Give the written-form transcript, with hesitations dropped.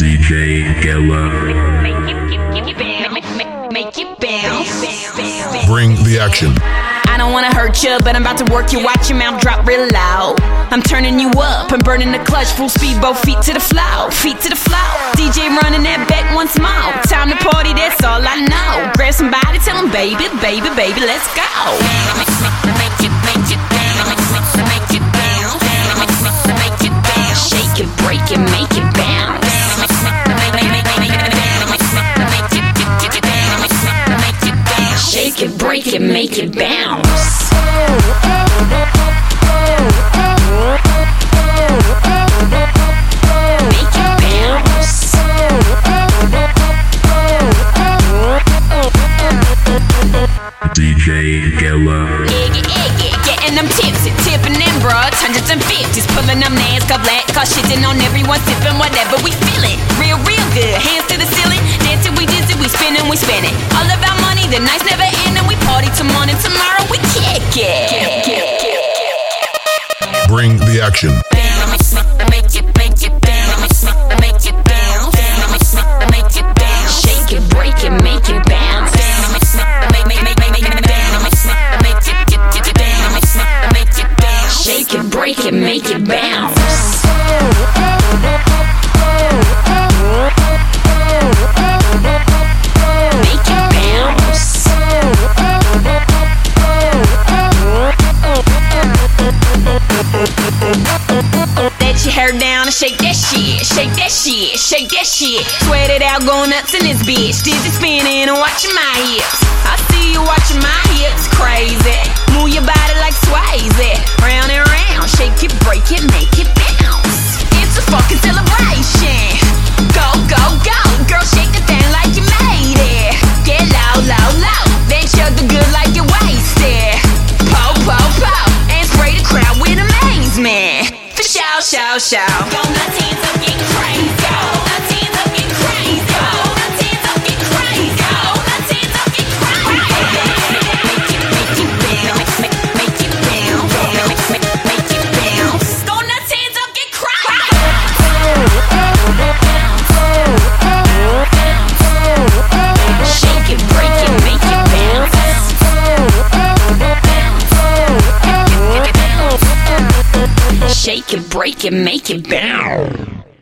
DJ Gela. Make it bounce. Bring the action. I don't wanna hurt you, but I'm about to work you. Watch your mouth drop real loud. I'm turning you up, I'm burning the clutch. Full speed, both feet to the floor. Feet to the floor. DJ running that back once more. Time to party, that's all I know. Grab somebody, tell them baby, baby, baby, let's go. Make it bounce. Shake it, break it, make it bounce. Shake it, break it, make it bounce. Make it bounce. DJ Gela. Getting them tipsy, tipping them broads, hundreds and fifties, pulling them NASCAR black car, shitting on everyone, sipping whatever we feeling. Real good, hands to the ceiling, dancing, we dizzy, we spinning. All of our money, the nights never end, and we party till morning. Tomorrow we kick it. Bring the action. Make it bounce. Shake it, break it, make it bounce. Shake it, break it, make it bounce. Make it bounce. Let your hair down and shake that shit. Shake that shit, shake that shit. Sweat it out, go nuts in this bitch. Dizzy spinning and watching my hips. I see you watching my hips, crazy. Move your body like Swayze. Round and round, shake it, break it, make it bounce. It's a fucking celebration. Go, go, go, girl, shake the thing like you made it. Get low, low, low, then chug the good like you're wasted. Po, po, po, and spray the crowd with amazement. For shout. Go nuts, hands up, get crazy. Go nuts, hands up, get crazy. Go nuts, hands up, get crazy. Go nuts, hands up, get crazy. Make it bounce. Make it bounce. Make it bounce. Go nuts, hands up, get crazy. Shake it, break it, make it bounce. Shake it, break it, make it bounce.